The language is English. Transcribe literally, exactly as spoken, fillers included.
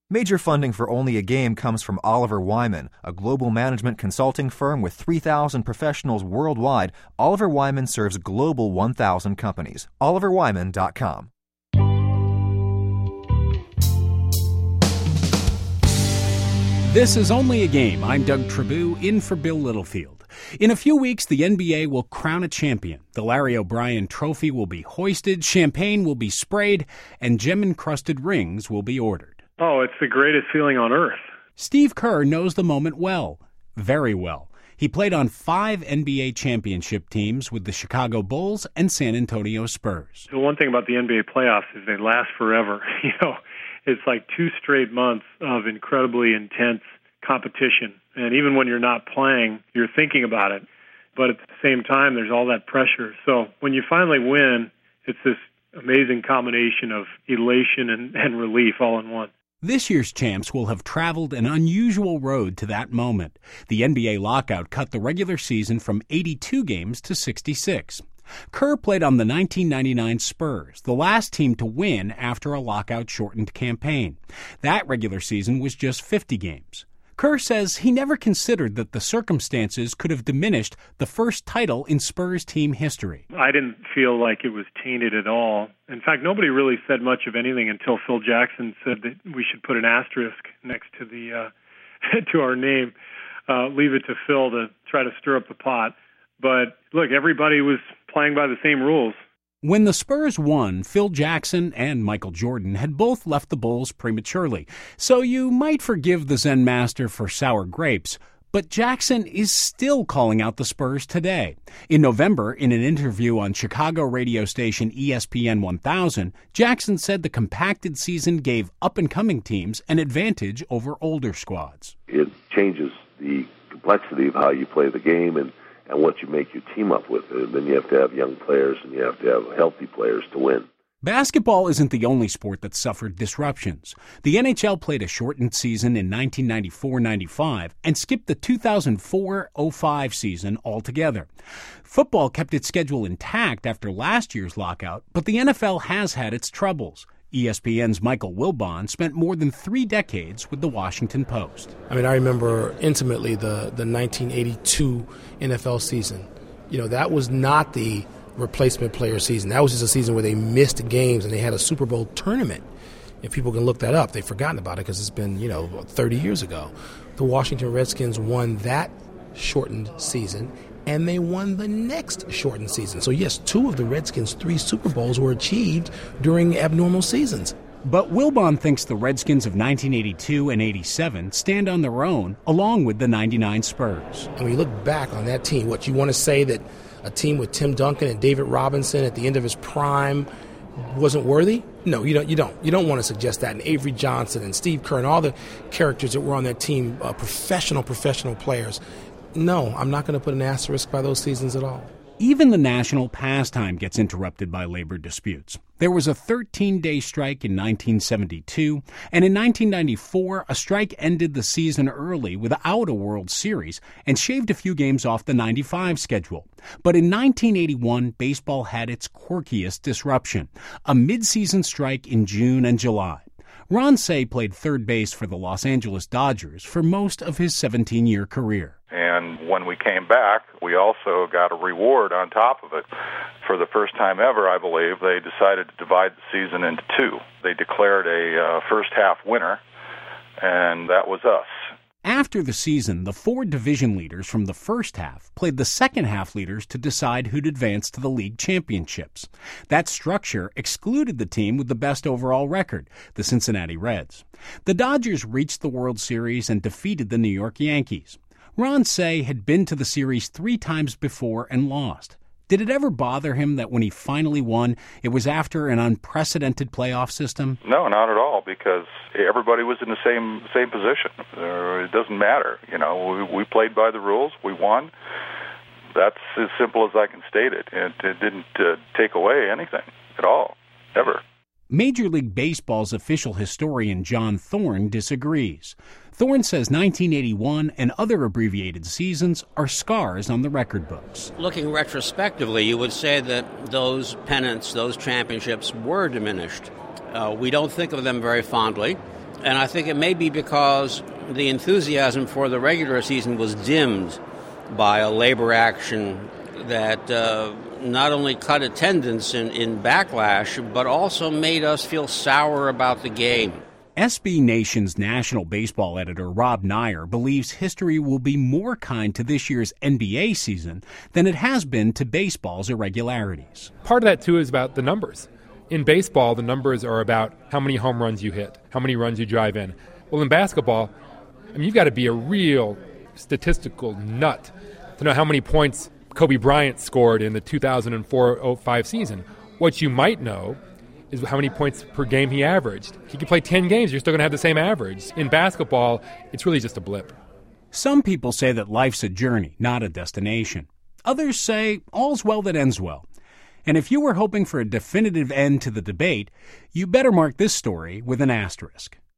Major funding for Only a Game comes from Oliver Wyman, a global management consulting firm with three thousand professionals worldwide. Oliver Wyman serves global one thousand companies. oliver wyman dot com. This is Only a Game. I'm Doug Tribou, in for Bill Littlefield. In a few weeks, the N B A will crown a champion. The Larry O'Brien Trophy will be hoisted, champagne will be sprayed, and gem-encrusted rings will be ordered. Oh, it's the greatest feeling on earth. Steve Kerr knows the moment well, very well. He played on five N B A championship teams with the Chicago Bulls and San Antonio Spurs. The one thing about the N B A playoffs is they last forever. You know, it's like two straight months of incredibly intense competition. And even when you're not playing, you're thinking about it. But at the same time, there's all that pressure. So when you finally win, it's this amazing combination of elation and, and relief all in one. This year's champs will have traveled an unusual road to that moment. The N B A lockout cut the regular season from eighty-two games to sixty-six. Kerr played on the nineteen ninety-nine Spurs, the last team to win after a lockout-shortened campaign. That regular season was just fifty games. Kerr says he never considered that the circumstances could have diminished the first title in Spurs team history. I didn't feel like it was tainted at all. In fact, nobody really said much of anything until Phil Jackson said that we should put an asterisk next to the uh, to our name. Uh, leave it to Phil to try to stir up the pot. But look, everybody was playing by the same rules. When the Spurs won, Phil Jackson and Michael Jordan had both left the Bulls prematurely, so you might forgive the Zen master for sour grapes. But Jackson is still calling out the Spurs today. In November, in an interview on Chicago radio station E S P N one thousand, Jackson said the compacted season gave up-and-coming teams an advantage over older squads. It changes the complexity of how you play the game and and what you make your team up with. And then you have to have young players and you have to have healthy players to win. Basketball isn't the only sport that suffered disruptions. The N H L played a shortened season in nineteen ninety-four ninety-five and skipped the two thousand four oh five season altogether. Football kept its schedule intact after last year's lockout, but the N F L has had its troubles. E S P N's Michael Wilbon spent more than three decades with the Washington Post. I mean, I remember intimately the, the nineteen eighty-two N F L season. You know, that was not the replacement player season. That was just a season where they missed games and they had a Super Bowl tournament. If people can look that up, they've forgotten about it because it's been, you know, thirty years ago. The Washington Redskins won that shortened season, and they won the next shortened season. So, yes, two of the Redskins' three Super Bowls were achieved during abnormal seasons. But Wilbon thinks the Redskins of nineteen eighty-two and eighty-seven stand on their own, along with the ninety-nine Spurs. And when you look back on that team, what, you want to say that a team with Tim Duncan and David Robinson at the end of his prime wasn't worthy? No, you don't. You don't. You don't want to suggest that. And Avery Johnson and Steve Kerr and all the characters that were on that team, uh, professional, professional players. No, I'm not going to put an asterisk by those seasons at all. Even the national pastime gets interrupted by labor disputes. There was a thirteen-day strike in nineteen seventy-two, and in nineteen ninety-four, a strike ended the season early without a World Series and shaved a few games off the ninety-five schedule. But in nineteen eighty-one, baseball had its quirkiest disruption, a mid-season strike in June and July. Ron Cey played third base for the Los Angeles Dodgers for most of his seventeen-year career. And when we came back, we also got a reward on top of it. For the first time ever, I believe, they decided to divide the season into two. They declared a uh, first-half winner, and that was us. After the season, the four division leaders from the first half played the second half leaders to decide who'd advance to the league championships. That structure excluded the team with the best overall record, the Cincinnati Reds. The Dodgers reached the World Series and defeated the New York Yankees. Ron Cey had been to the series three times before and lost. Did it ever bother him that when he finally won, it was after an unprecedented playoff system? No, not at all, because everybody was in the same same position. Uh, it doesn't matter. You know, we, we played by the rules. We won. That's as simple as I can state it. It, it didn't uh, take away anything at all, ever. Major League Baseball's official historian John Thorne disagrees. Thorne says nineteen eighty-one and other abbreviated seasons are scars on the record books. Looking retrospectively, you would say that those pennants, those championships were diminished. Uh, we don't think of them very fondly. And I think it may be because the enthusiasm for the regular season was dimmed by a labor action that uh, not only cut attendance in, in backlash, but also made us feel sour about the game. S B Nation's national baseball editor Rob Nyer believes history will be more kind to this year's N B A season than it has been to baseball's irregularities. Part of that, too, is about the numbers. In baseball, the numbers are about how many home runs you hit, how many runs you drive in. Well, in basketball, I mean, you've got to be a real statistical nut to know how many points Kobe Bryant scored in the two thousand four oh five season. What you might know is how many points per game he averaged. He could play ten games, you're still going to have the same average. In basketball, it's really just a blip. Some people say that life's a journey, not a destination. Others say all's well that ends well. And if you were hoping for a definitive end to the debate, you better mark this story with an asterisk.